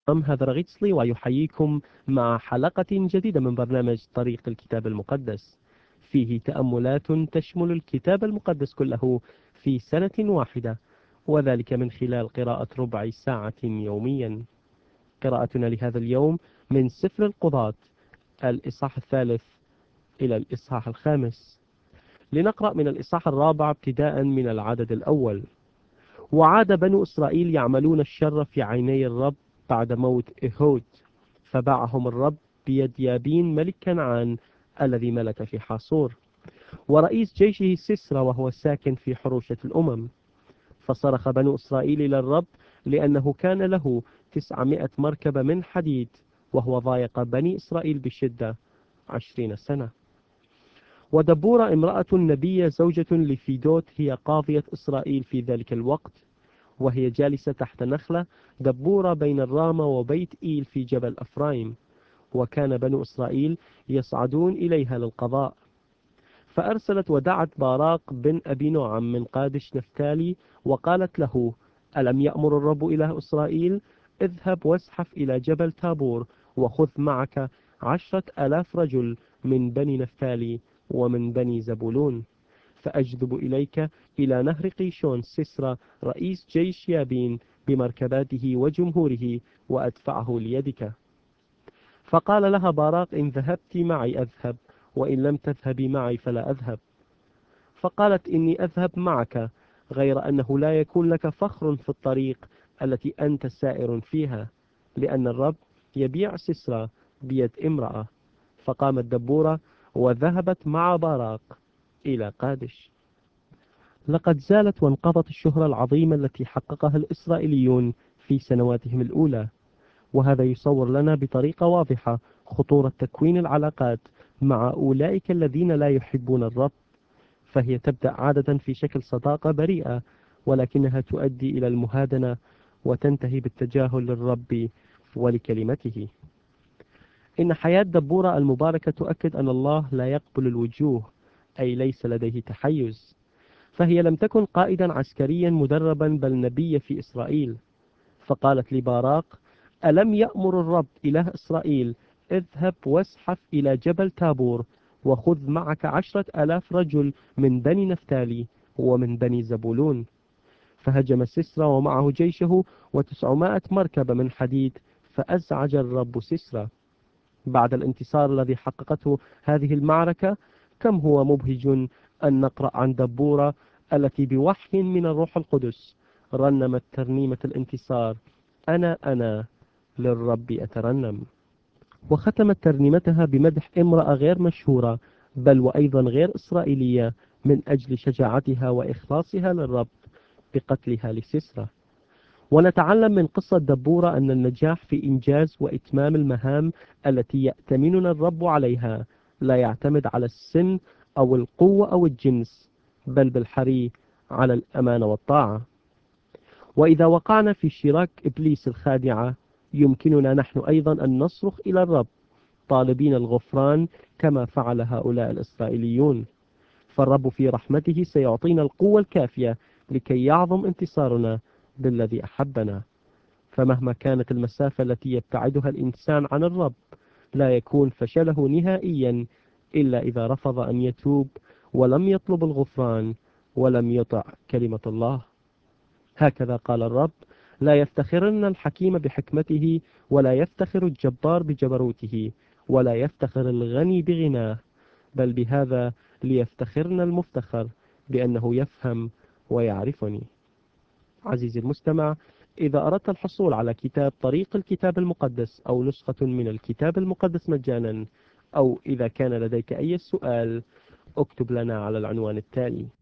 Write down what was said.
هذا رغيتسلي ويحييكم مع حلقة جديدة من برنامج طريق الكتاب المقدس، فيه تأملات تشمل الكتاب المقدس كله في سنة واحدة، وذلك من خلال قراءة ربع ساعة يوميا. قراءتنا لهذا اليوم من سفر القضاة، الإصحاح 3 إلى الإصحاح 5. لنقرأ من الإصحاح 4 ابتداء من العدد الأول. وعاد بنو إسرائيل يعملون الشر في عيني الرب بعد موت إيهود، فباعهم الرب بيد يابين ملك كنعان الذي ملك في حاصور، ورئيس جيشه سسرى وهو ساكن في حروشة الأمم. فصرخ بنو إسرائيل إلى الرب لأنه كان له 900 مركبة من حديد، وهو ضايق بني إسرائيل بشدة 20 سنة. ودبورة امرأة نبية زوجة لفيدوت هي قاضية إسرائيل في ذلك الوقت، وهي جالسة تحت نخلة دبورة بين الرامة وبيت إيل في جبل أفرايم، وكان بنو إسرائيل يصعدون إليها للقضاء. فأرسلت ودعت باراق بن أبي نعم من قادش نفتالي، وقالت له: ألم يأمر الرب إله إسرائيل؟ اذهب وازحف إلى جبل تابور، وخذ معك 10,000 رجل من بني نفتالي ومن بني زبولون، فأجذب إليك إلى نهر قيشون سسرى رئيس جيش يابين بمركباته وجمهوره، وأدفعه ليدك. فقال لها باراق: إن ذهبت معي أذهب، وإن لم تذهبي معي فلا أذهب. فقالت: إني أذهب معك، غير أنه لا يكون لك فخر في الطريق التي أنت سائر فيها، لأن الرب يبيع سسرى بيد امرأة. فقامت دبورة وذهبت مع باراق إلى قادش. لقد زالت وانقضت الشهرة العظيمة التي حققها الإسرائيليون في سنواتهم الأولى، وهذا يصور لنا بطريقة واضحة خطورة تكوين العلاقات مع أولئك الذين لا يحبون الرب. فهي تبدأ عادة في شكل صداقة بريئة، ولكنها تؤدي إلى المهادنة وتنتهي بالتجاهل للرب ولكلمته. إن حياة دبورة المباركة تؤكد أن الله لا يقبل الوجوه، أي ليس لديه تحيز. فهي لم تكن قائدا عسكريا مدربا، بل نبي في إسرائيل. فقالت لباراق: ألم يأمر الرب إله إسرائيل: اذهب وازحف إلى جبل تابور، وخذ معك 10,000 رجل من بني نفتالي ومن بني زبولون. فهجم سسرى ومعه جيشه 900 مركبة من حديد، فأزعج الرب سسرى. بعد الانتصار الذي حققته هذه المعركة، كم هو مبهج أن نقرأ عن دبورة التي بوحي من الروح القدس رنمت ترنيمة الانتصار: أنا للرب أترنم. وختمت ترنيمتها بمدح امرأة غير مشهورة، بل وأيضا غير إسرائيلية، من أجل شجاعتها وإخلاصها للرب بقتلها لسسرى. ونتعلم من قصة دبورة أن النجاح في إنجاز وإتمام المهام التي يأتمننا الرب عليها لا يعتمد على السن أو القوة أو الجنس، بل بالحري على الأمانة والطاعة. وإذا وقعنا في شراك إبليس الخادعة، يمكننا نحن أيضا أن نصرخ إلى الرب طالبين الغفران كما فعل هؤلاء الإسرائيليون، فالرب في رحمته سيعطينا القوة الكافية لكي يعظم انتصارنا بالذي أحبنا. فمهما كانت المسافة التي يبتعدها الإنسان عن الرب، لا يكون فشله نهائيا إلا إذا رفض أن يتوب ولم يطلب الغفران ولم يطع كلمة الله. هكذا قال الرب: لا يفتخرن الحكيم بحكمته، ولا يفتخر الجبار بجبروته، ولا يفتخر الغني بغناه، بل بهذا ليفتخرن المفتخر، بأنه يفهم ويعرفني. عزيزي المستمع، إذا أردت الحصول على كتاب طريق الكتاب المقدس أو نسخة من الكتاب المقدس مجانا، أو إذا كان لديك أي سؤال، اكتب لنا على العنوان التالي.